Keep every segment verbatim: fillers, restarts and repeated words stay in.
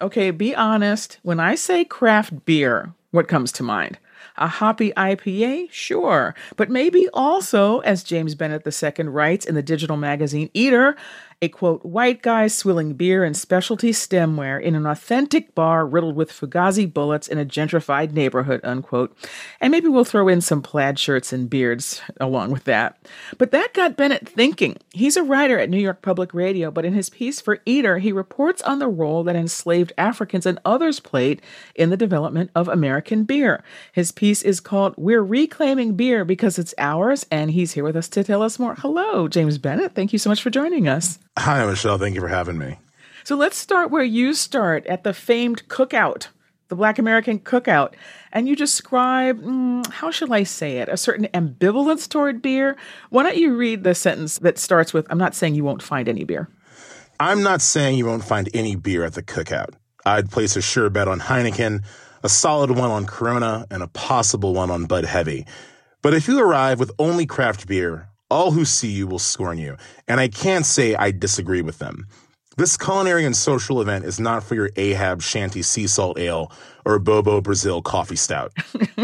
Okay, be honest. When I say craft beer, what comes to mind? A hoppy I P A? Sure. But maybe also, as James Bennett the Second writes in the digital magazine Eater, a, quote, white guy swilling beer and specialty stemware in an authentic bar riddled with Fugazi bullets in a gentrified neighborhood, unquote. And maybe we'll throw in some plaid shirts and beards along with that. But that got Bennett thinking. He's a writer at New York Public Radio, but in his piece for Eater, he reports on the role that enslaved Africans and others played in the development of American beer. His piece is called We're Reclaiming Beer Because It's Ours, and he's here with us to tell us more. Hello, James Bennett. Thank you so much for joining us. Hi, Michelle. Thank you for having me. So let's start where you start, at the famed cookout, the Black American Cookout. And you describe, mm, how shall I say it, a certain ambivalence toward beer. Why don't you read the sentence that starts with, I'm not saying you won't find any beer. I'm not saying you won't find any beer at the cookout. I'd place a sure bet on Heineken, a solid one on Corona, and a possible one on Bud Heavy. But if you arrive with only craft beer, all who see you will scorn you, and I can't say I disagree with them. This culinary and social event is not for your Ahab Shanty Sea Salt Ale or Bobo Brazil Coffee Stout.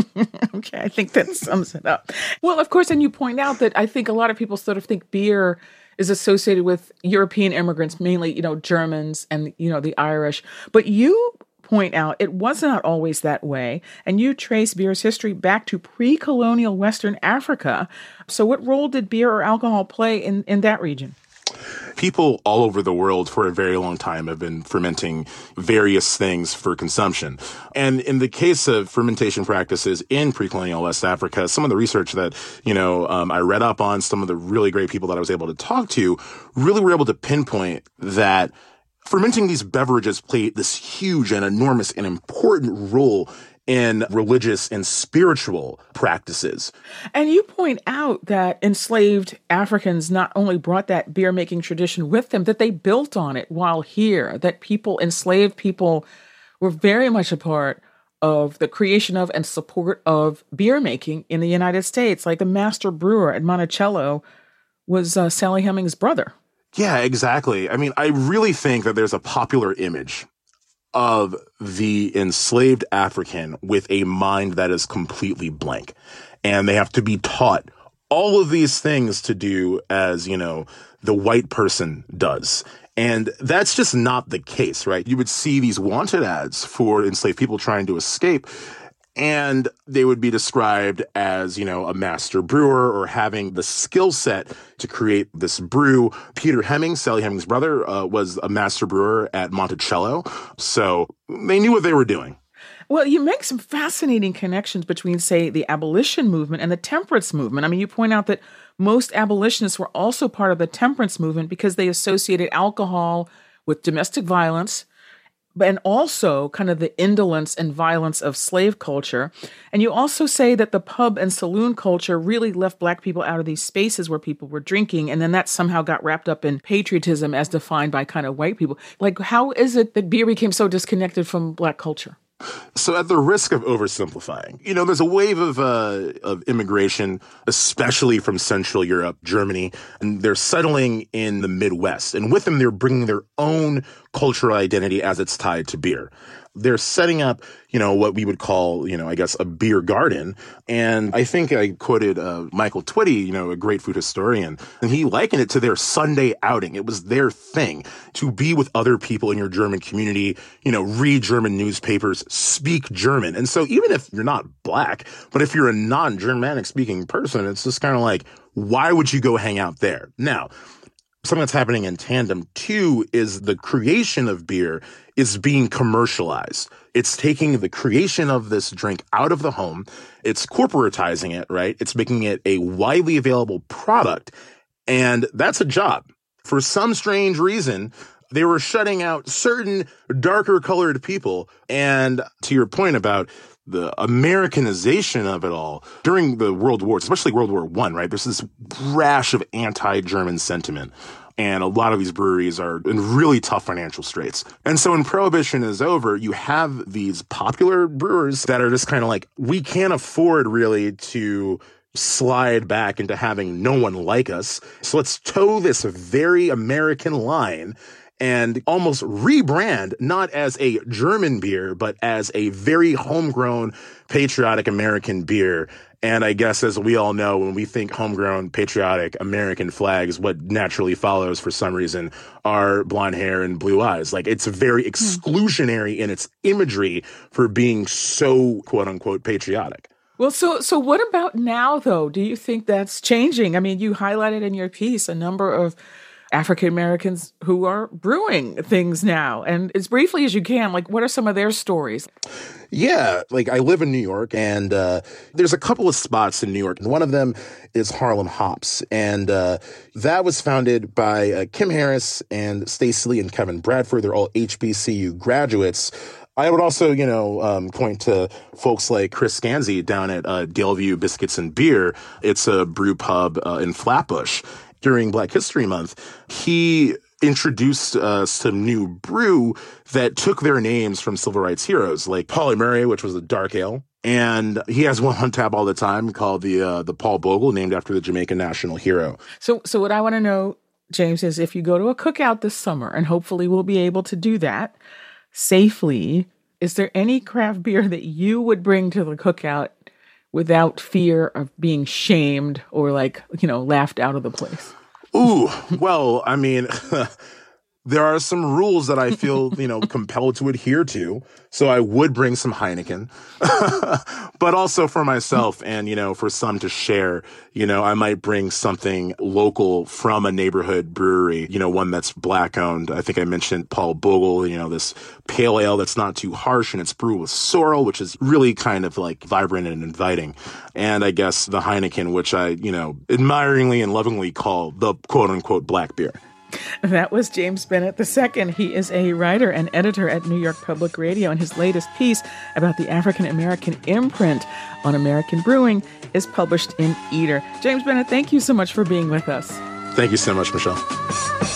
Okay, I think that sums it up. Well, of course, and you point out that I think a lot of people sort of think beer is associated with European immigrants, mainly, you know, Germans and, you know, the Irish. But you point out it was not always that way, and you trace beer's history back to pre-colonial Western Africa. So what role did beer or alcohol play in, in that region? People all over the world for a very long time have been fermenting various things for consumption. And in the case of fermentation practices in pre-colonial West Africa, some of the research that, you know, um, I read up on, some of the really great people that I was able to talk to really were able to pinpoint that fermenting these beverages played this huge and enormous and important role in religious and spiritual practices. And you point out that enslaved Africans not only brought that beer-making tradition with them, that they built on it while here, that people, enslaved people, were very much a part of the creation of and support of beer-making in the United States. Like the master brewer at Monticello was uh, Sally Hemings' brother. Yeah, exactly. I mean, I really think that there's a popular image of the enslaved African with a mind that is completely blank. And they have to be taught all of these things to do as, you know, the white person does. And that's just not the case, right? You would see these wanted ads for enslaved people trying to escape, and they would be described as, you know, a master brewer or having the skill set to create this brew. Peter Hemings, Sally Hemings' brother, uh, was a master brewer at Monticello. So they knew what they were doing. Well, you make some fascinating connections between, say, the abolition movement and the temperance movement. I mean, you point out that most abolitionists were also part of the temperance movement because they associated alcohol with domestic violence, and also kind of the indolence and violence of slave culture. And you also say that the pub and saloon culture really left Black people out of these spaces where people were drinking, and then that somehow got wrapped up in patriotism as defined by kind of white people. Like, how is it that beer became so disconnected from Black culture? So at the risk of oversimplifying, you know, there's a wave of uh, of immigration, especially from Central Europe, Germany, and they're settling in the Midwest. And with them, they're bringing their own cultural identity as it's tied to beer. They're setting up, you know, what we would call, you know, I guess a beer garden. And I think I quoted uh, Michael Twitty, you know, a great food historian, and he likened it to their Sunday outing. It was their thing to be with other people in your German community, you know, read German newspapers, speak German. And so even if you're not Black, but if you're a non-Germanic speaking person, it's just kind of like, why would you go hang out there? Now, something that's happening in tandem, too, is the creation of beer is being commercialized. It's taking the creation of this drink out of the home. It's corporatizing it, right? It's making it a widely available product. And that's a job. For some strange reason, they were shutting out certain darker colored people. And to your point about the Americanization of it all during the World Wars, especially World War One, right? There's this rash of anti-German sentiment. And a lot of these breweries are in really tough financial straits. And so when Prohibition is over, you have these popular brewers that are just kind of like, we can't afford really to slide back into having no one like us. So let's toe this very American line and almost rebrand not as a German beer, but as a very homegrown, patriotic American beer. And I guess, as we all know, when we think homegrown, patriotic American flags, what naturally follows for some reason are blonde hair and blue eyes. Like, it's very exclusionary in its imagery for being so, quote unquote, patriotic. Well, so so what about now, though? Do you think that's changing? I mean, you highlighted in your piece a number of African Americans who are brewing things now. And as briefly as you can, like, what are some of their stories? Yeah, like, I live in New York, and uh, there's a couple of spots in New York. And one of them is Harlem Hops. And uh, that was founded by uh, Kim Harris and Stacey Lee and Kevin Bradford. They're all H B C U graduates. I would also, you know, um, point to folks like Chris Scanzi down at uh, Daleview Biscuits and Beer. It's a brew pub uh, in Flatbush. During Black History Month, he introduced uh, some new brew that took their names from civil rights heroes, like Pauli Murray, which was a dark ale. And he has one on tap all the time called the uh, the Paul Bogle, named after the Jamaican national hero. So, so what I want to know, James, is if you go to a cookout this summer, and hopefully we'll be able to do that safely, is there any craft beer that you would bring to the cookout without fear of being shamed or, like, you know, laughed out of the place? Ooh, well, I mean, there are some rules that I feel, you know, compelled to adhere to. So I would bring some Heineken, but also for myself and, you know, for some to share, you know, I might bring something local from a neighborhood brewery, you know, one that's Black owned. I think I mentioned Paul Bogle, you know, this pale ale that's not too harsh, and it's brewed with sorrel, which is really kind of like vibrant and inviting. And I guess the Heineken, which I, you know, admiringly and lovingly call the quote unquote black beer. That was James Bennett the Second. He is a writer and editor at New York Public Radio, and his latest piece about the African American imprint on American brewing is published in Eater. James Bennett, thank you so much for being with us. Thank you so much, Michelle.